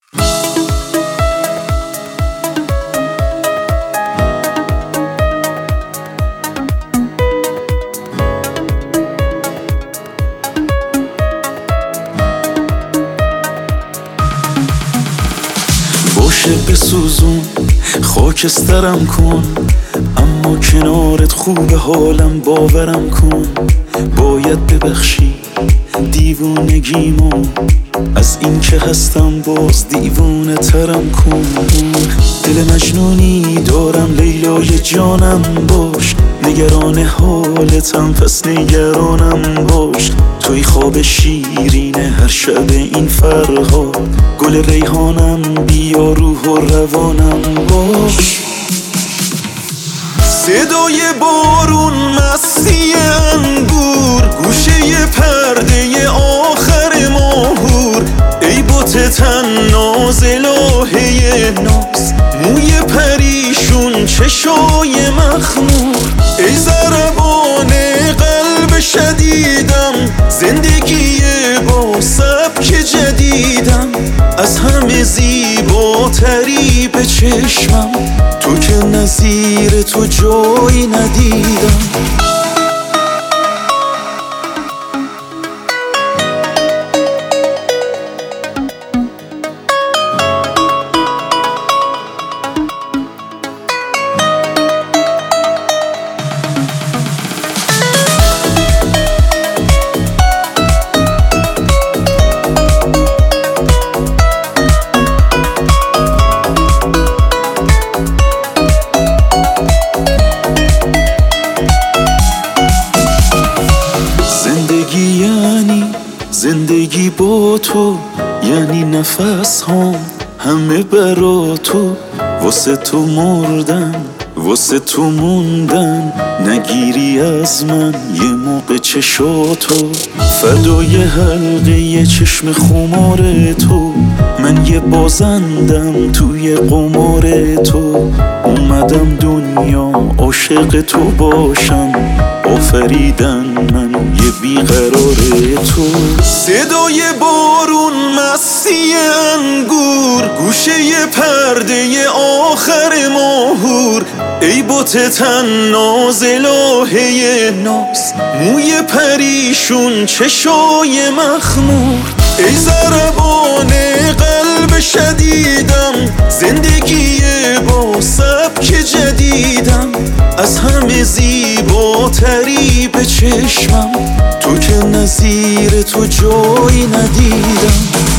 باشه بسوزون خاکسترم کن، اما کنارت خوب حالم باورم کن. باید ببخشی دیوونگیمو، از این که هستم باز دیوونه ترم کن. دل مجنونی دارم لیلای جانم باش، نگران حالتم پس نگرانم باش. توی خواب شیرینه هر شب این فرهاد، گل ریحانم بیا روح و روانم باش. صدای بارون مستی انگور، گوشه پرده آخر ماهور. ای بوت تن ناز الهه ناز، موی پریشون چشای مخمور. ای ضربان قلب شدیدم، زندگی با سبک جدیدم. از همه زیباتری به چشمم، تو که نظیر تو جایی ندیدم. زندگی با تو یعنی نفس هم همه برا تو. واسه تو مردن، واسه تو موندن. نگیری از من یه موقع چشاتو، فدای حلقه چشم خمار تو. من یه بازندم توی قمار تو. اومدم دنیا عاشق تو باشم، آفریدن من یه بیقرار تو. صدای بارون مستی انگور، گوشه پرده آخر ماهور. ای بوت تن ناز الهه ناز، موی پریشون چشای مخمور. ای ضربان قلب شدیدم، زندگی با سبک جدیدم. از همه زیباتری به چشمم، تو که نظیر تو جایی ندیدم.